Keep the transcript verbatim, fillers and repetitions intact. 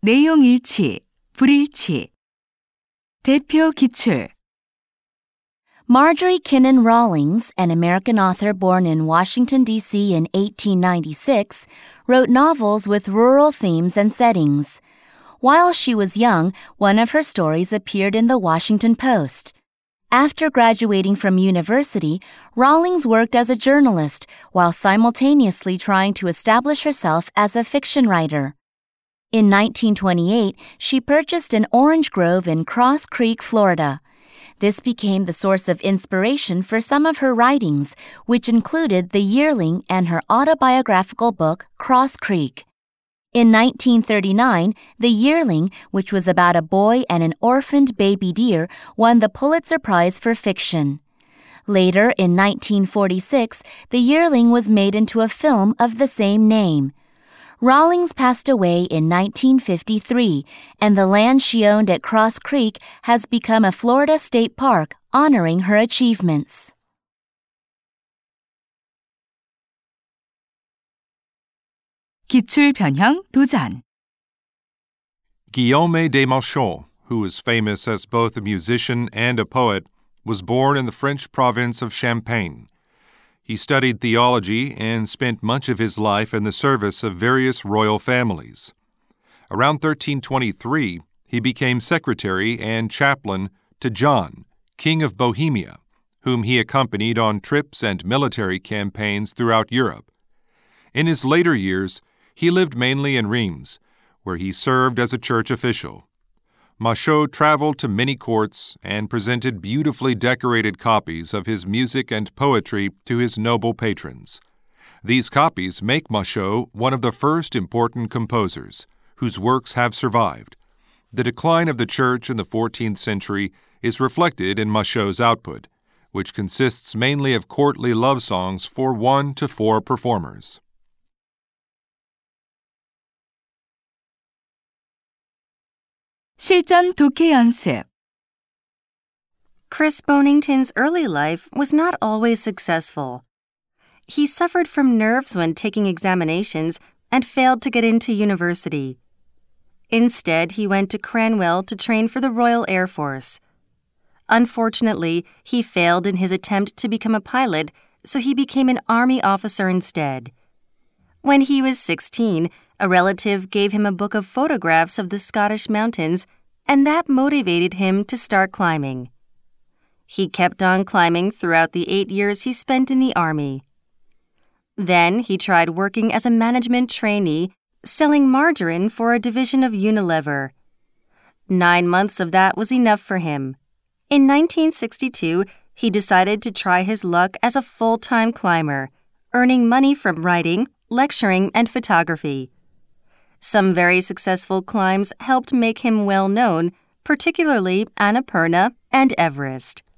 내용일치, 불일치. 대표 기출. Marjorie Kinnan Rawlings, an American author born in Washington, D C in eighteen ninety-six, wrote novels with rural themes and settings. While she was young, one of her stories appeared in the Washington Post. After graduating from university, Rawlings worked as a journalist while simultaneously trying to establish herself as a fiction writer. In nineteen twenty-eight, she purchased an orange grove in Cross Creek, Florida. This became the source of inspiration for some of her writings, which included The Yearling and her autobiographical book, Cross Creek. In nineteen thirty-nine, The Yearling, which was about a boy and an orphaned baby deer, won the Pulitzer Prize for fiction. Later, in nineteen forty-six, The Yearling was made into a film of the same name. Rawlings passed away in nineteen fifty-three, and the land she owned at Cross Creek has become a Florida state park honoring her achievements. 기출 변형 도전. Guillaume de Malchon, who is famous as both a musician and a poet, was born in the French province of Champagne. He studied theology and spent much of his life in the service of various royal families. Around thirteen twenty-three, he became secretary and chaplain to John, King of Bohemia, whom he accompanied on trips and military campaigns throughout Europe. In his later years, he lived mainly in Reims, where he served as a church official. Malchon traveled to many courts and presented beautifully decorated copies of his music and poetry to his noble patrons. These copies make Malchon one of the first important composers, whose works have survived. The decline of the church in the fourteenth century is reflected in Malchon's output, which consists mainly of courtly love songs for one to four performers. 실전 독해 연습. Chris Bonington's early life was not always successful. He suffered from nerves when taking examinations and failed to get into university. Instead, he went to Cranwell to train for the Royal Air Force. Unfortunately, he failed in his attempt to become a pilot, so he became an Army officer instead. When he was sixteen, a relative gave him a book of photographs of the Scottish mountains, and that motivated him to start climbing. He kept on climbing throughout the eight years he spent in the Army. Then he tried working as a management trainee, selling margarine for a division of Unilever. Nine months of that was enough for him. In nineteen sixty-two, he decided to try his luck as a full-time climber, earning money from writing, lecturing, and photography. Some very successful climbs helped make him well known, particularly Annapurna and Everest.